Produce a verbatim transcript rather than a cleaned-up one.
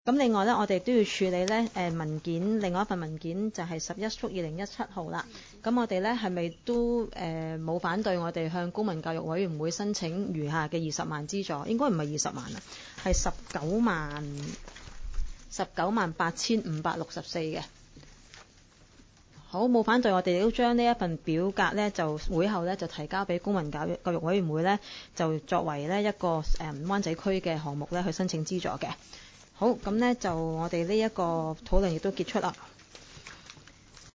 咁另外咧，我哋都要處理咧誒文件，另外一份文件就係十一束二零一七號啦。咁我哋咧係咪都誒冇、呃、反對我哋向公民教育委員會申請餘下嘅二十萬資助？應該唔係二十萬啊，係十九萬十九萬八千五百六十四嘅。好，冇反對，我哋都將呢一份表格呢，就會後呢，就提交俾公民教育教育委員會呢，就作為呢一個誒、嗯、灣仔區嘅項目呢去申請資助嘅。好，咁呢，就我哋呢一個討論亦都結束啦。